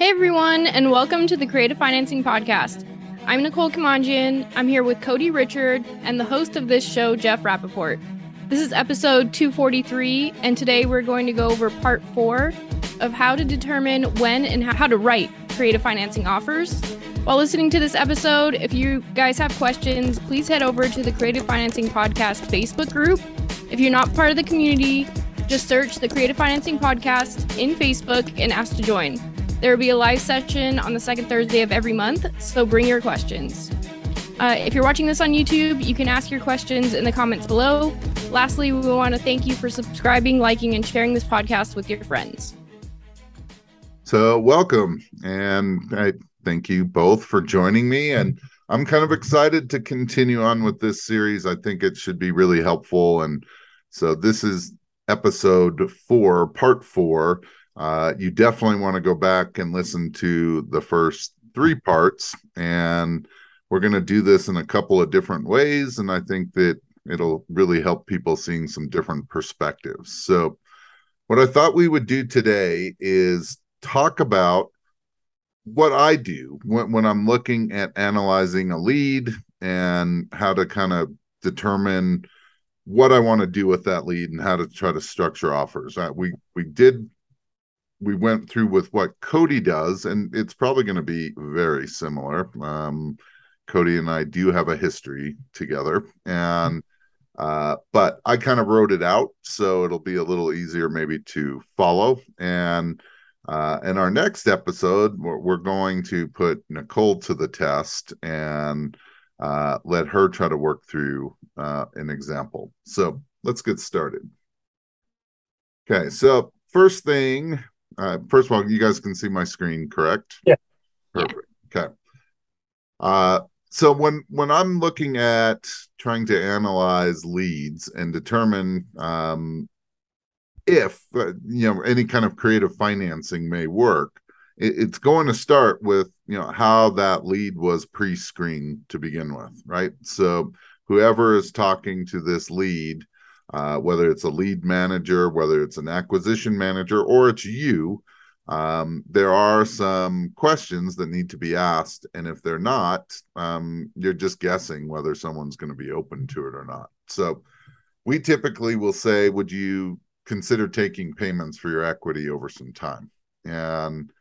Hey everyone, and welcome to the Creative Financing Podcast. I'm Nicole Kamanjian. I'm here with Cody Richard and the host of this show, Jeff Rappaport. This is episode 243, and today we're going to go over part 4 of how to determine when and how to write creative financing offers. While listening to this episode, if you guys have questions, please head over to the Creative Financing Podcast Facebook group. If you're not part of the community, just search the Creative Financing Podcast in Facebook and ask to join. There will be a live session on the second Thursday of every month, so bring your questions. If you're watching this on YouTube, you can ask your questions in the comments below. Lastly, we want to thank you for subscribing, liking, and sharing this podcast with your friends. So welcome, and I thank you both for joining me, and I'm kind of excited to continue on with this series. I think it should be really helpful, and so this is episode 4, part 4. You definitely want to go back and listen to the first 3 parts, and we're going to do this in a couple of different ways, and I think that it'll really help people seeing some different perspectives. So what I thought we would do today is talk about what I do when I'm looking at analyzing a lead and how to kind of determine what I want to do with that lead and how to try to structure offers. We went through with what Cody does, and it's probably going to be very similar. Cody and I do have a history together, and but I kind of wrote it out, so it'll be a little easier maybe to follow. And in our next episode, we're going to put Nicole to the test and let her try to work through an example. So let's get started. Okay, so first thing, first of all, you guys can see my screen, correct? Yeah. Perfect. Yeah. Okay. So when I'm looking at trying to analyze leads and determine if any kind of creative financing may work, it's going to start with how that lead was pre-screened to begin with, right? So whoever is talking to this lead, whether it's a lead manager, whether it's an acquisition manager, or it's you, there are some questions that need to be asked. And if they're not, you're just guessing whether someone's going to be open to it or not. So we typically will say, would you consider taking payments for your equity over some time? And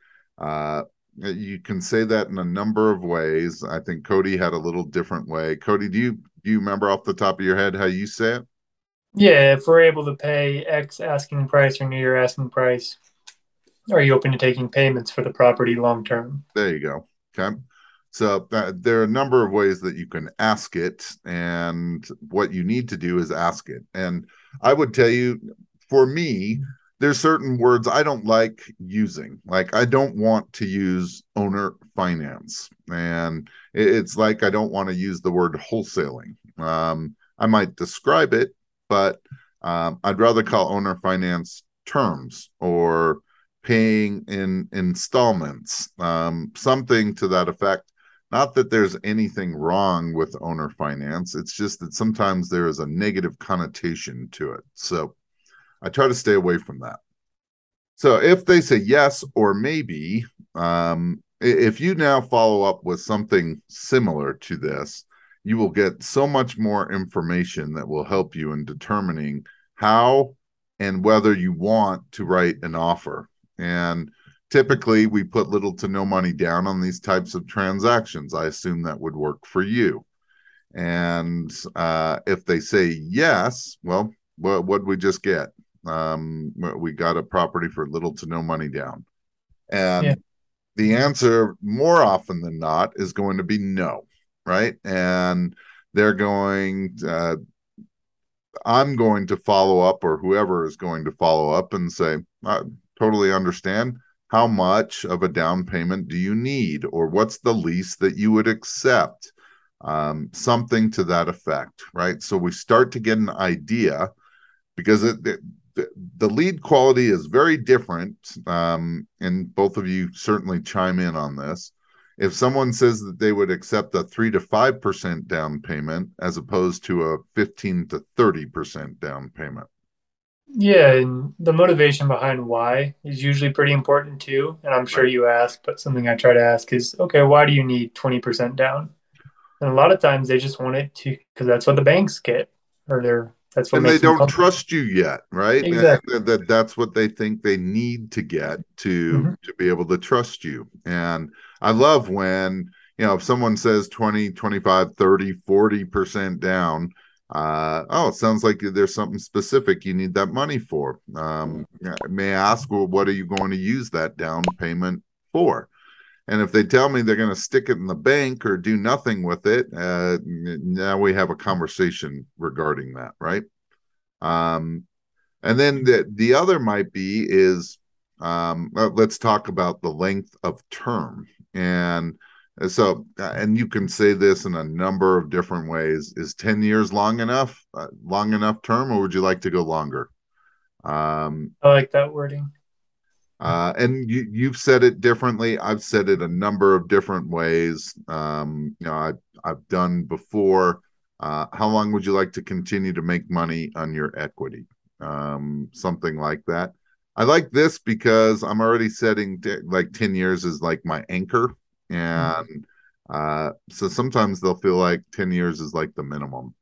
you can say that in a number of ways. I think Cody had a little different way. Cody, do you remember off the top of your head how you say it? Yeah, if we're able to pay X asking price or near asking price, are you open to taking payments for the property long term? There you go. Okay. So there are a number of ways that you can ask it, and what you need to do is ask it. And I would tell you, for me, there's certain words I don't like using. Like, I don't want to use owner finance, and it's like I don't want to use the word wholesaling. I might describe it, but I'd rather call owner finance terms or paying in installments, something to that effect. Not that there's anything wrong with owner finance. It's just that sometimes there is a negative connotation to it. So I try to stay away from that. So if they say yes or maybe, if you now follow up with something similar to this, you will get so much more information that will help you in determining how and whether you want to write an offer. And typically, we put little to no money down on these types of transactions. I assume that would work for you. And if they say yes, well, what'd we just get? We got a property for little to no money down. And the answer, more often than not, is going to be no, right? And they're going, I'm going to follow up, or whoever is going to follow up and say, I totally understand. How much of a down payment do you need? Or what's the least that you would accept? Something to that effect, right? So we start to get an idea, because the lead quality is very different. And both of you certainly chime in on this. If someone says that they would accept a 3 to 5% down payment as opposed to a 15 to 30% down payment. Yeah, and the motivation behind why is usually pretty important too. And I'm sure Right. you ask, but something I try to ask is, okay, why do you need 20% down? And a lot of times they just want it to, because that's what the banks get, or that's what And they makes them don't comfortable. trust you yet, right? Exactly. That's what they think they need to get Hmm. to be able to trust you. And I love when, if someone says 20, 25, 30, 40% down, oh, it sounds like there's something specific you need that money for. May I ask, well, what are you going to use that down payment for? And if they tell me they're going to stick it in the bank or do nothing with it, now we have a conversation regarding that, right? Um, and then the other might be is let's talk about the length of term. And you can say this in a number of different ways. Is 10 years long enough term, or would you like to go longer? Um, I like that wording. and you've said it differently. I've said it a number of different ways. I've done before. How long would you like to continue to make money on your equity? Something like that. I like this because I'm already setting like 10 years is like my anchor. And so sometimes they'll feel like 10 years is like the minimum.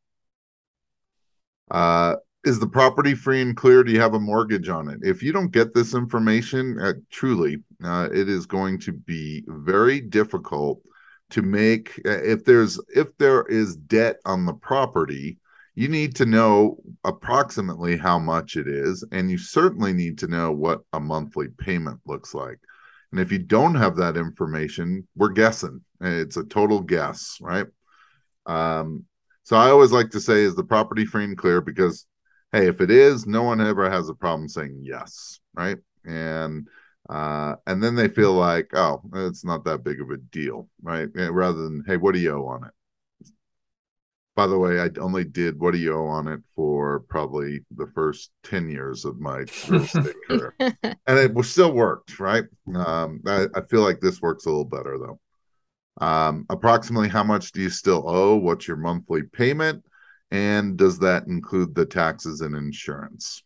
Uh, is the property free and clear? Do you have a mortgage on it? If you don't get this information, truly, it is going to be very difficult to make. If there is debt on the property, you need to know approximately how much it is, and you certainly need to know what a monthly payment looks like. And if you don't have that information, we're guessing. It's a total guess, right? Um, so I always like to say, is the property free and clear? Because, hey, if it is, no one ever has a problem saying yes, right? And then they feel like, oh, it's not that big of a deal, right? Rather than, hey, what do you owe on it? By the way, I only did what do you owe on it for probably the first 10 years of my real estate career. And it still worked, right? I feel like this works a little better though. Approximately how much do you still owe? What's your monthly payment? And does that include the taxes and insurance?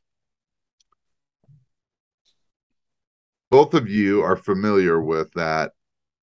Both of you are familiar with that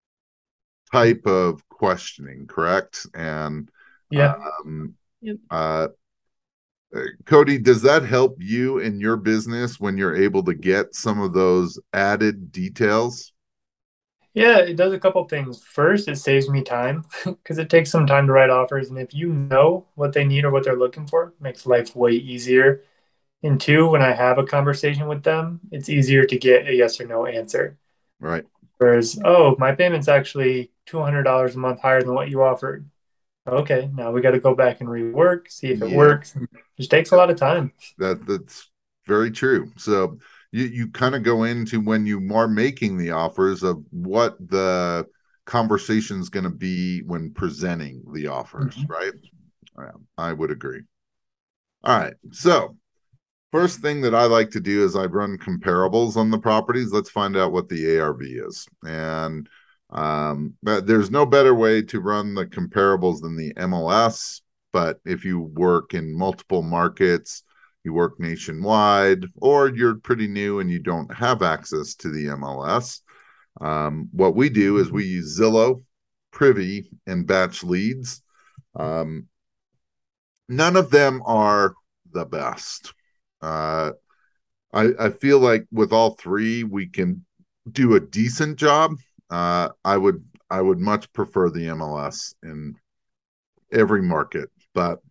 type of questioning, correct? And Yeah. um, Yep. uh, Cody, does that help you in your business when you're able to get some of those added details? Yeah, it does a couple things. First, it saves me time because it takes some time to write offers. And if you know what they need or what they're looking for, it makes life way easier. And two, when I have a conversation with them, it's easier to get a yes or no answer. Right. Whereas, oh, my payment's actually $200 a month higher than what you offered. Okay, now we got to go back and rework, see if it Yeah. works. It just takes a lot of time. That's very true. So you kind of go into when you are making the offers of what the conversation is going to be when presenting the offers, Mhm. right? Yeah, I would agree. All right. So first thing that I like to do is I run comparables on the properties. Let's find out what the ARV is. And but there's no better way to run the comparables than the MLS. But if you work in multiple markets, you work nationwide, or you're pretty new and you don't have access to the MLS, what we do is we use Zillow, Privy, and Batch Leads. Um, None of them are the best. Uh, I feel like with all three we can do a decent job. I would much prefer the MLS in every market, but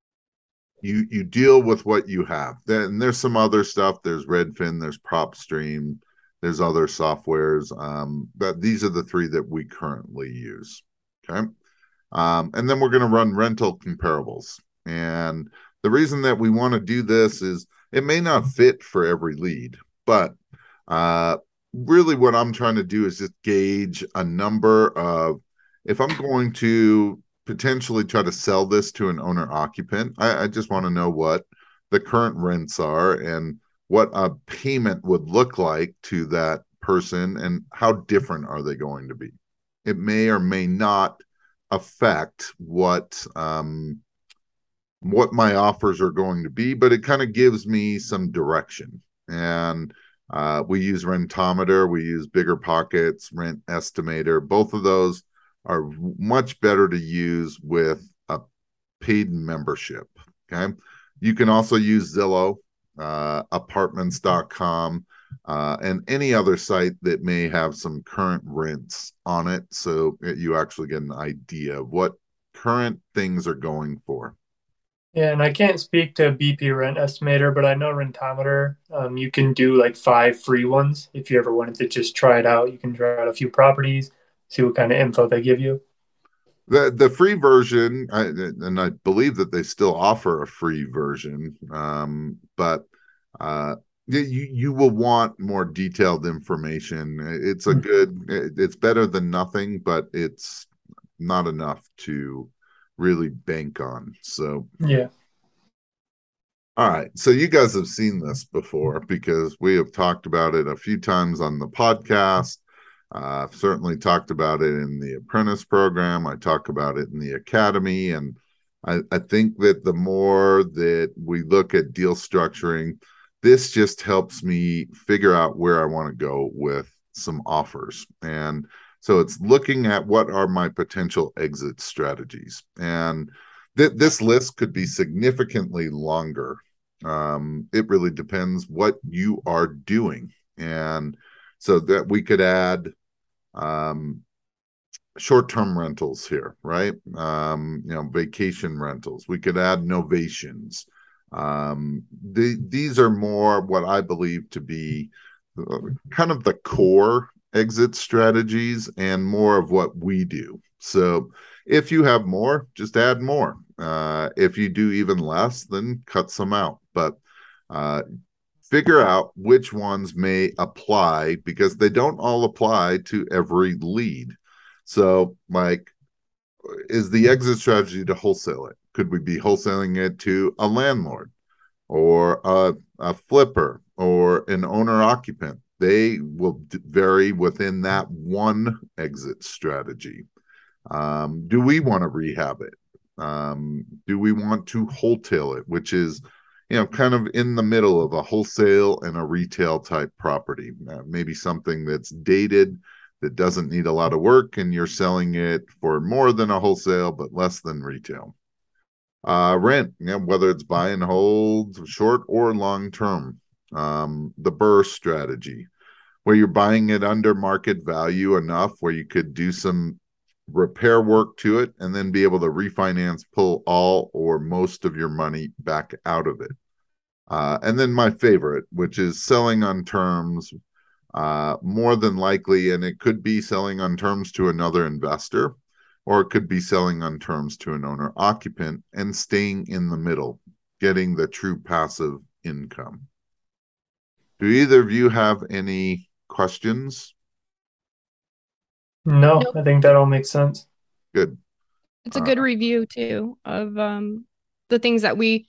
you deal with what you have. Then there's some other stuff. There's Redfin, there's PropStream, there's other softwares. But these are the three that we currently use. Okay. And then we're going to run rental comparables. And the reason that we want to do this is it may not fit for every lead, but uh, really what I'm trying to do is just gauge a number of, if I'm going to potentially try to sell this to an owner occupant, I just want to know what the current rents are and what a payment would look like to that person and how different are they going to be. It may or may not affect what my offers are going to be, but it kind of gives me some direction. And we use Rentometer, we use Bigger Pockets, Rent Estimator. Both of those are much better to use with a paid membership. Okay. You can also use Zillow, apartments.com, and any other site that may have some current rents on it. So you actually get an idea of what current things are going for. Yeah, and I can't speak to BP Rent Estimator, but I know Rentometer, you can do like 5 free ones if you ever wanted to just try it out. You can try out a few properties, see what kind of info they give you. The free version, and I believe that they still offer a free version, but you will want more detailed information. It's better than nothing, but it's not enough to really bank on. So Yeah. all right, so you guys have seen this before because we have talked about it a few times on the podcast. I've certainly talked about it in the apprentice program. I talk about it in the academy. And I think that the more that we look at deal structuring, this just helps me figure out where I want to go with some offers. And so it's looking at what are my potential exit strategies. And this list could be significantly longer. It really depends what you are doing. And so that we could add short-term rentals here, right? Vacation rentals. We could add novations. These are more what I believe to be kind of the core exit strategies and more of what we do. So if you have more, just add more. If you do even less, then cut some out. But figure out which ones may apply because they don't all apply to every lead. So, like, is the exit strategy to wholesale it? Could we be wholesaling it to a landlord or a flipper or an owner occupant? They will vary within that one exit strategy. Do we want to rehab it? Do we want to wholesale it, which is kind of in the middle of a wholesale and a retail type property, maybe something that's dated, that doesn't need a lot of work, and you're selling it for more than a wholesale, but less than retail. Rent, whether it's buy and hold, short or long term. The BRRRR strategy, where you're buying it under market value enough where you could do some repair work to it and then be able to refinance, pull all or most of your money back out of it. And then my favorite, which is selling on terms, more than likely, and it could be selling on terms to another investor, or it could be selling on terms to an owner occupant and staying in the middle, getting the true passive income. Do either of you have any questions? No, Nope. I think that all makes sense. Good. It's a good review too of the things that we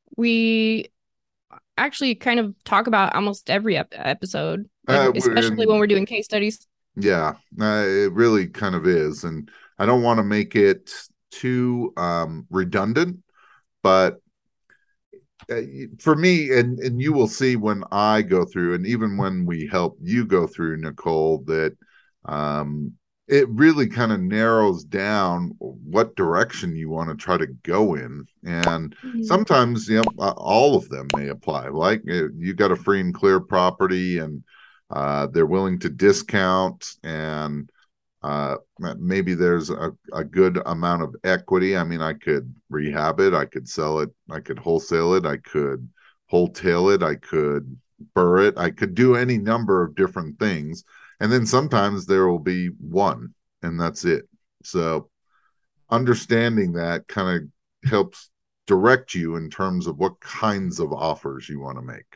actually kind of talk about almost every episode, like especially when we're doing case studies. Yeah, it really kind of is, and I don't want to make it too redundant, but for me, and you will see when I go through, and even when we help you go through, Nicole, that it really kind of narrows down what direction you want to try to go in. And sometimes, all of them may apply. Like you got a free and clear property and they're willing to discount, and maybe there's a good amount of equity. I mean, I could rehab it, I could sell it, I could wholesale it, I could wholetail it, I could BRRRR it, I could do any number of different things. And then sometimes there will be one, and that's it. So understanding that kind of helps direct you in terms of what kinds of offers you want to make.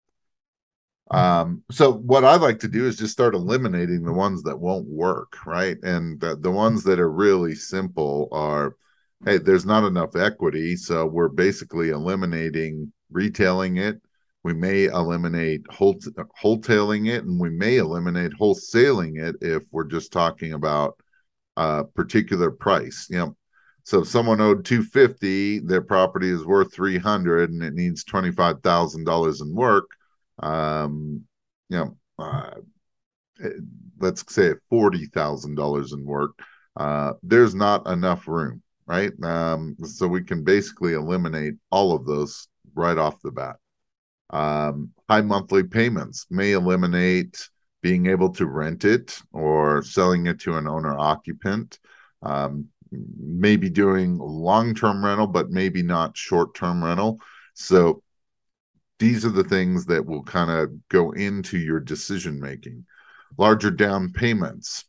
So what I like to do is just start eliminating the ones that won't work, right? And the ones that are really simple are, hey, there's not enough equity, so we're basically eliminating retailing it. We may eliminate wholetailing it, and we may eliminate wholesaling it if we're just talking about a particular price. So if someone owed 250, their property is worth 300 and it needs $25,000 in work. Um, you know, let's say $40,000 in work. There's not enough room, right? So we can basically eliminate all of those right off the bat. High monthly payments may eliminate being able to rent it or selling it to an owner occupant. Maybe doing long-term rental, but maybe not short-term rental. So these are the things that will kind of go into your decision making. Larger down payments.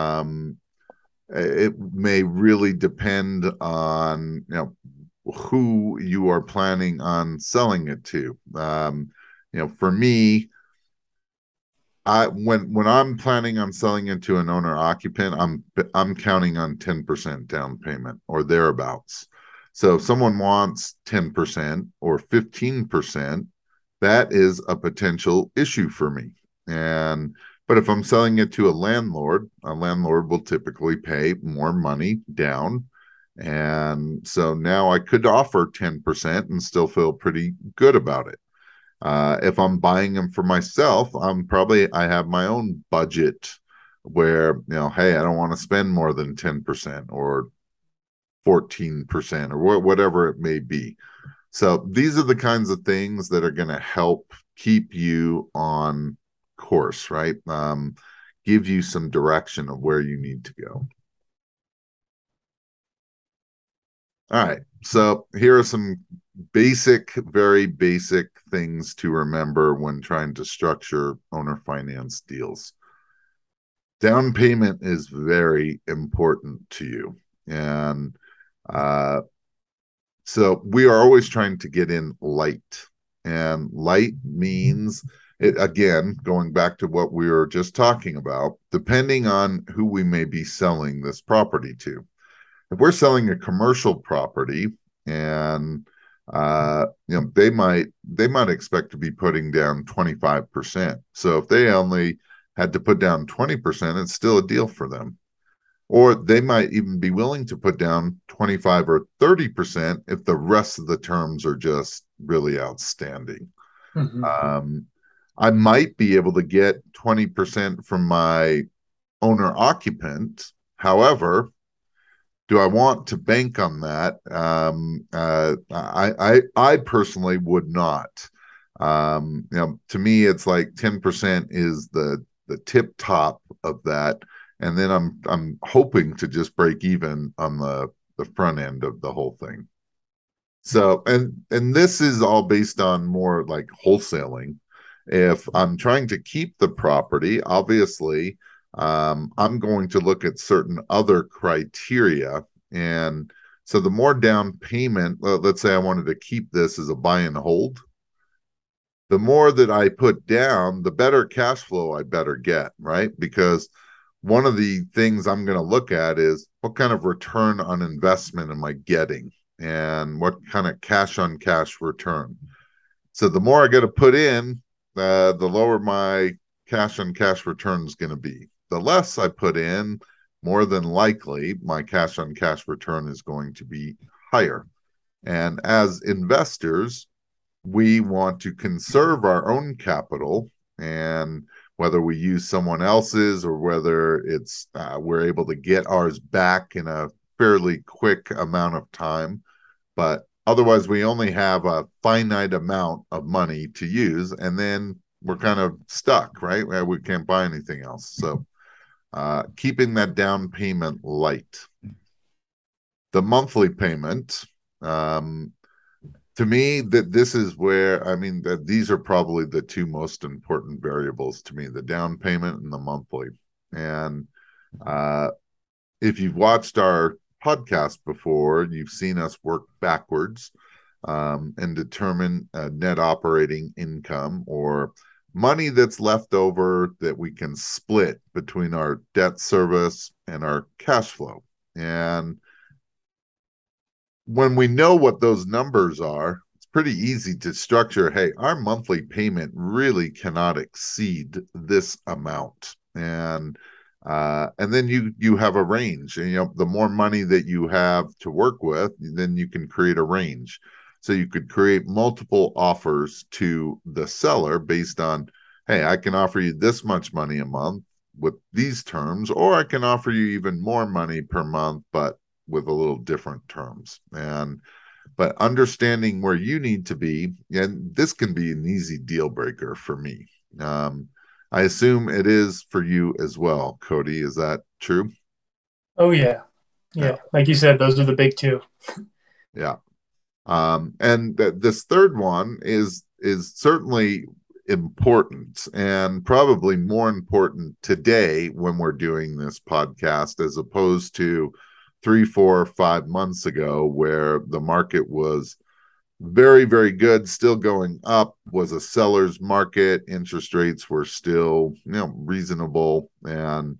It may really depend on who you are planning on selling it to. For me, when I'm planning on selling it to an owner occupant, I'm counting on 10% down payment or thereabouts. So if someone wants 10% or 15%, that is a potential issue for me. But if I'm selling it to a landlord will typically pay more money down. And so now I could offer 10% and still feel pretty good about it. If I'm buying them for myself, I have my own budget where, hey, I don't want to spend more than 10% or 14% or whatever it may be. So these are the kinds of things that are going to help keep you on course, right? Give you some direction of where you need to go. All right. So here are some very basic things to remember when trying to structure owner finance deals. Down payment is very important to you. And so we are always trying to get in light. And light means, again, going back to what we were just talking about, depending on who we may be selling this property to. If we're selling a commercial property and they might expect to be putting down 25%. So if they only had to put down 20%, it's still a deal for them. Or they might even be willing to put down 25 or 30% if the rest of the terms are just really outstanding. Mm-hmm. I might be able to get 20% from my owner occupant. However, do I want to bank on that? I personally would not. To me, it's like 10% is the tip top of that, and then I'm hoping to just break even on the front end of the whole thing. So, and this is all based on more like wholesaling. If I'm trying to keep the property, obviously, I'm going to look at certain other criteria. And so the more down payment, let's say I wanted to keep this as a buy and hold, the more that I put down, the better cash flow I better get, right? Because one of the things I'm going to look at is what kind of return on investment am I getting and what kind of cash on cash return. So the more I got to put in, the lower my cash on cash return is going to be. The less I put in, more than likely my cash on cash return is going to be higher. And as investors, we want to conserve our own capital, and whether we use someone else's or whether it's we're able to get ours back in a fairly quick amount of time. But otherwise, we only have a finite amount of money to use, and then we're kind of stuck, right? We can't buy anything else. So keeping that down payment light. The monthly payment, to me, that this is where, that these are probably the two most important variables to me, the down payment and the monthly. And if you've watched our podcast before, you've seen us work backwards and determine net operating income, or money that's left over that we can split between our debt service and our cash flow. And when we know what those numbers are, it's pretty easy to structure, hey, our monthly payment really cannot exceed this amount. And And then you have a range, and the more money that you have to work with, then you can create a range. So you could create multiple offers to the seller based on, hey, I can offer you this much money a month with these terms, or I can offer you even more money per month, but with a little different terms. But understanding where you need to be, and this can be an easy deal breaker for me. I assume it is for you as well, Cody. Is that true? Oh yeah. Yeah. Yeah. Like you said, those are the big two. Yeah. And this third one is certainly important, and probably more important today when we're doing this podcast as opposed to 3, 4, 5 months ago, where the market was very, very good, still going up, was a seller's market. Interest rates were still, reasonable, and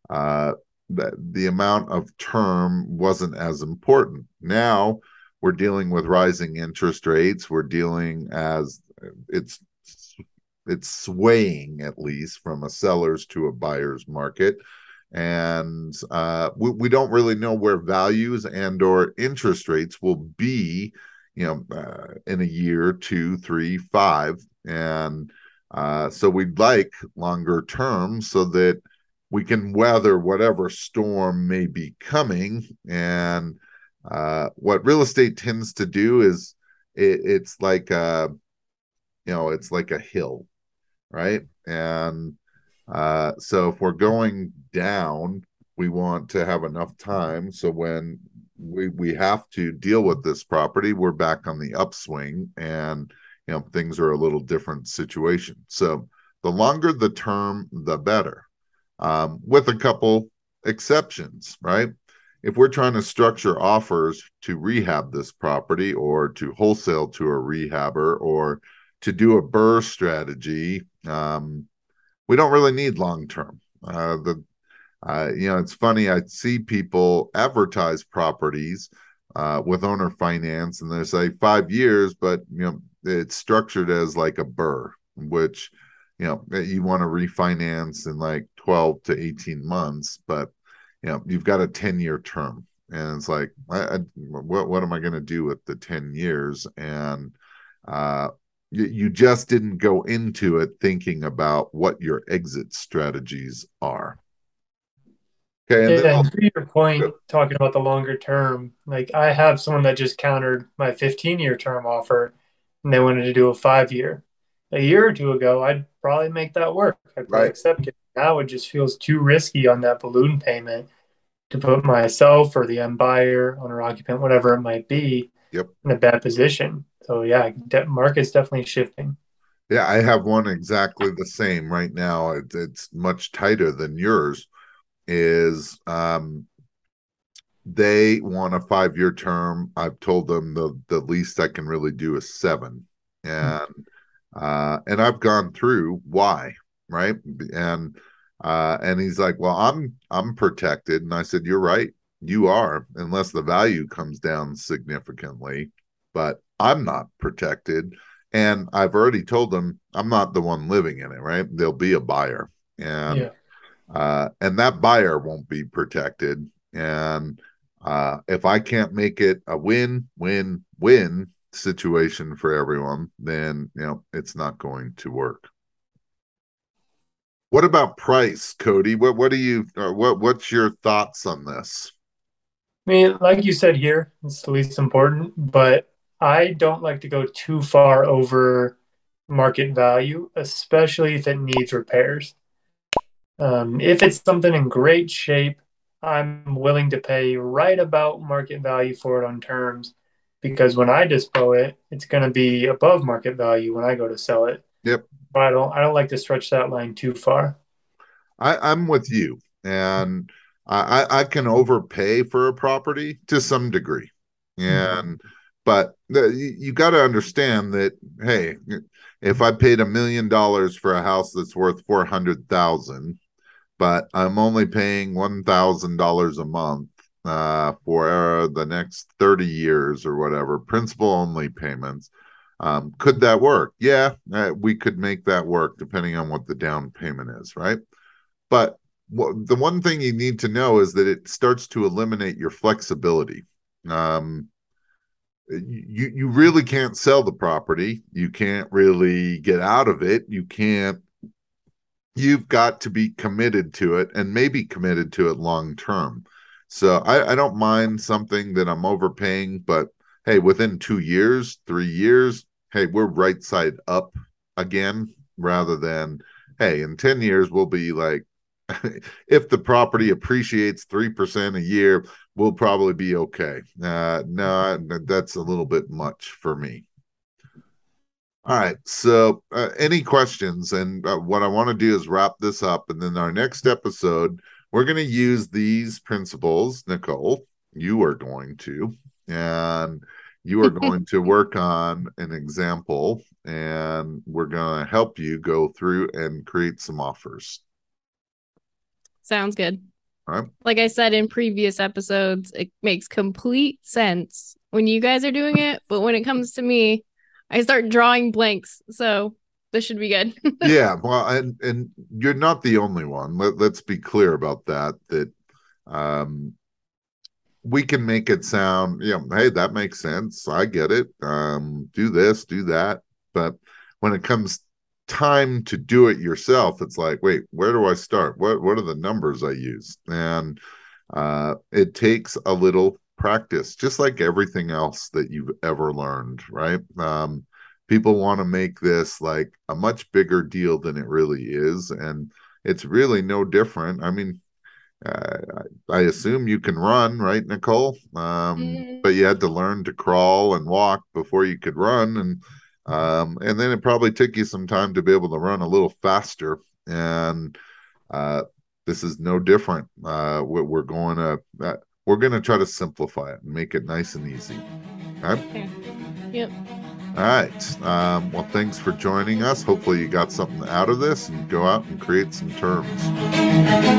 the amount of term wasn't as important. Now we're dealing with rising interest rates. We're dealing as it's it's swaying, at least from a seller's to a buyer's market, and we don't really know where values and or interest rates will be, in a year, 2, 3, 5, and so we'd like longer term so that we can weather whatever storm may be coming. And what real estate tends to do is it's like it's like a hill, right? And so if we're going down, we want to have enough time so when we have to deal with this property, we're back on the upswing, and things are a little different situation. So the longer the term, the better, with a couple exceptions, right? If we're trying to structure offers to rehab this property, or to wholesale to a rehabber, or to do a BRRRR strategy, we don't really need long term. It's funny. I see people advertise properties with owner finance, and they say 5 years, but it's structured as like a BRRRR, which you want to refinance in like 12 to 18 months, but you've got a 10-year term, and it's like, what am I going to do with the 10 years? And you just didn't go into it thinking about what your exit strategies are. Okay, and then Yeah, and to your point, talking about the longer term, like I have someone that just countered my 15-year term offer and they wanted to do a 5 year. A year or two ago, I'd probably make that work. I'd probably right, accept it. Now it just feels too risky on that balloon payment to put myself or the end buyer, owner occupant, whatever it might be, yep, in a bad position. So yeah, market's definitely shifting. yeah, I have one exactly the same right now. It's much tighter than yours. Is They want a 5-year term. I've told them the least I can really do is 7, and I've gone through why, right? And he's like, well, I'm protected, and I said, you're right, you are, unless the value comes down significantly, but I'm not protected. And I've already told them I'm not the one living in it, right? There'll be a buyer, Yeah. and that buyer won't be protected. And if I can't make it a win-win-win situation for everyone, then it's not going to work. What about price, Cody? What do you what's your thoughts on this? I mean, like you said here, it's the least important, but I don't like to go too far over market value, especially if it needs repairs. If it's something in great shape, I'm willing to pay right about market value for it on terms because when I dispo it, it's going to be above market value when I go to sell it. Yep, But I don't like to stretch that line too far. I'm with you, and I can overpay for a property to some degree, and but you got to understand that, hey, if I paid $1 million for a house that's worth 400,000, but I'm only paying $1,000 a month for the next 30 years or whatever, principal only payments. Could that work? Yeah, we could make that work depending on what the down payment is, right? But the one thing you need to know is that it starts to eliminate your flexibility. You really can't sell the property. You can't really get out of it. You've got to be committed to it, and maybe committed to it long term. So I don't mind something that I'm overpaying, but hey, within 2 years, 3 years, hey, we're right side up again, rather than, hey, in 10 years, we'll be like, if the property appreciates 3% a year, we'll probably be okay. No, that's a little bit much for me. All right. So, any questions? And what I want to do is wrap this up. And then our next episode, we're going to use these principles. Nicole, you are going to, and you are going to work on an example, and we're going to help you go through and create some offers. Sounds good. All right. Like I said in previous episodes, it makes complete sense when you guys are doing it. But when it comes to me, I start drawing blanks. So this should be good. Yeah. Well, and you're not the only one. Let's be clear about that. We can make it sound, hey, that makes sense. I get it. Do this, do that. But when it comes time to do it yourself, it's like, wait, where do I start? What are the numbers I use? And it takes a little practice, just like everything else that you've ever learned, right? People want to make this like a much bigger deal than it really is, and it's really no different. I mean, I assume you can run, right, Nicole? But you had to learn to crawl and walk before you could run, and then it probably took you some time to be able to run a little faster. And this is no different. We're going to try to simplify it and make it nice and easy. Okay. Yep. All right. Well, thanks for joining us. Hopefully you got something out of this, and go out and create some terms.